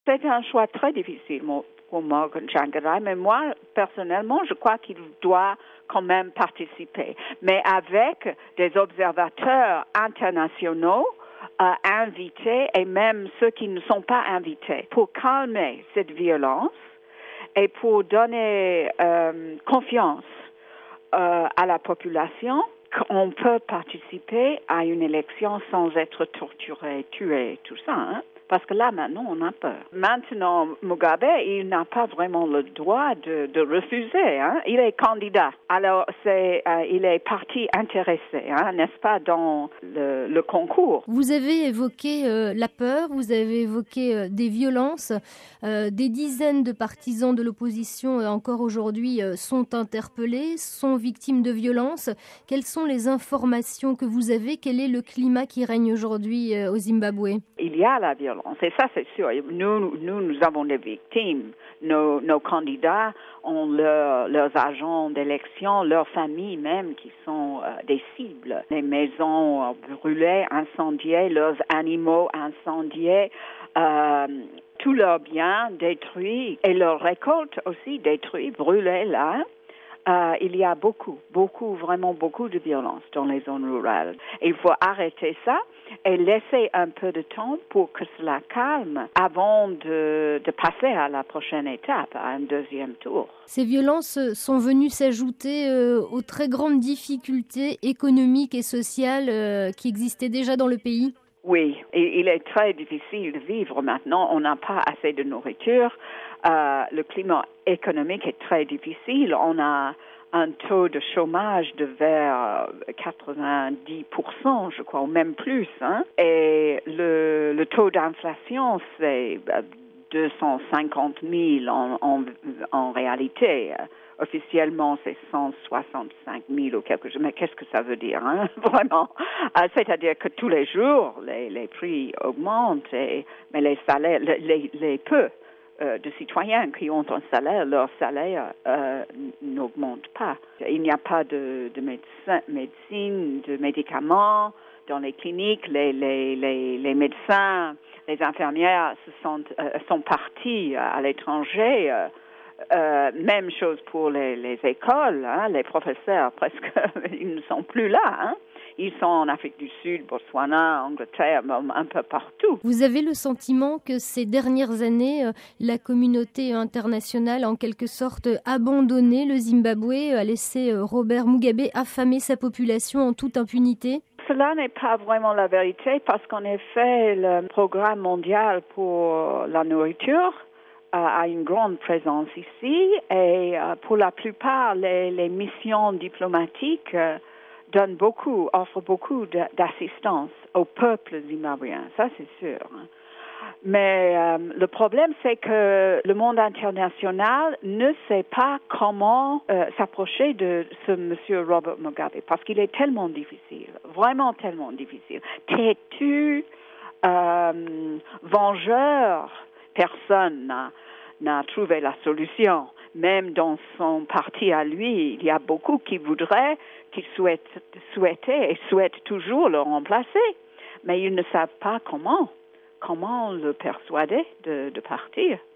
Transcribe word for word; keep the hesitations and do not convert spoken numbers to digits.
C'est un choix très difficile pour Morgan Tsvangirai, mais moi, personnellement, je crois qu'il doit quand même participer. Mais avec des observateurs internationaux euh, invités et même ceux qui ne sont pas invités pour calmer cette violence et pour donner euh, confiance euh, à la population qu'on peut participer à une élection sans être torturé, tué, tout ça, hein? Parce que là, maintenant, on a peur. Maintenant, Mugabe, il n'a pas vraiment le droit de, de refuser. Hein? Il est candidat. Alors, c'est, euh, il est parti intéressé, hein, n'est-ce pas, dans le, le concours. Vous avez évoqué euh, la peur, vous avez évoqué euh, des violences. Euh, des dizaines de partisans de l'opposition, euh, encore aujourd'hui, euh, sont interpellés, sont victimes de violences. Quelles sont les informations que vous avez? Quel est le climat qui règne aujourd'hui euh, au Zimbabwe? Il y a la violence. Et ça, c'est sûr. Nous, nous, nous avons des victimes. Nos, nos candidats ont leur, leurs agents d'élection, leurs familles même, qui sont euh, des cibles. Les maisons euh, brûlées, incendiées, leurs animaux incendiés, euh, tous leurs biens détruits et leurs récoltes aussi détruites, brûlées là. Euh, il y a beaucoup, beaucoup, vraiment beaucoup de violence dans les zones rurales. Et il faut arrêter ça et laisser un peu de temps pour que cela calme avant de, de passer à la prochaine étape, à un deuxième tour. Ces violences sont venues s'ajouter euh, aux très grandes difficultés économiques et sociales euh, qui existaient déjà dans le pays? Oui, et il est très difficile de vivre maintenant. On n'a pas assez de nourriture. Euh, le climat économique est très difficile. On a un taux de chômage de vers quatre-vingt-dix pour cent, je crois, ou même plus. Hein? Et le, le taux d'inflation, c'est deux cent cinquante mille en, en, en réalité. Officiellement, c'est cent soixante-cinq mille ou quelque chose. Mais qu'est-ce que ça veut dire, hein? Vraiment. Euh, c'est-à-dire que tous les jours, les, les prix augmentent, et, mais les salaires, les, les peu euh, de citoyens qui ont un salaire, leur salaire euh, n'augmente pas. Il n'y a pas de, de médecin, médecine, de médicaments dans les cliniques. Les, les, les, les médecins, les infirmières se sont, euh, sont partis à l'étranger. Euh, Euh, même chose pour les, les écoles, hein, les professeurs, presque, ils ne sont plus là. Hein. Ils sont en Afrique du Sud, Botswana, Angleterre, un peu partout. Vous avez le sentiment que ces dernières années, la communauté internationale, en quelque sorte, a abandonné le Zimbabwe, a laissé Robert Mugabe affamer sa population en toute impunité? Cela n'est pas vraiment la vérité, parce qu'en effet, le programme mondial pour la nourriture a une grande présence ici, et euh, pour la plupart, les, les missions diplomatiques euh, donnent beaucoup, offrent beaucoup de, d'assistance au peuple zimbabwéen, ça c'est sûr. Mais euh, le problème, c'est que le monde international ne sait pas comment euh, s'approcher de ce monsieur Robert Mugabe, parce qu'il est tellement difficile, vraiment tellement difficile, têtu, euh, vengeur. Personne n'a, n'a trouvé la solution. Même dans son parti à lui, il y a beaucoup qui voudraient, qui souhaitent, souhaitaient et souhaitent toujours le remplacer. Mais ils ne savent pas comment, comment le persuader de, de partir.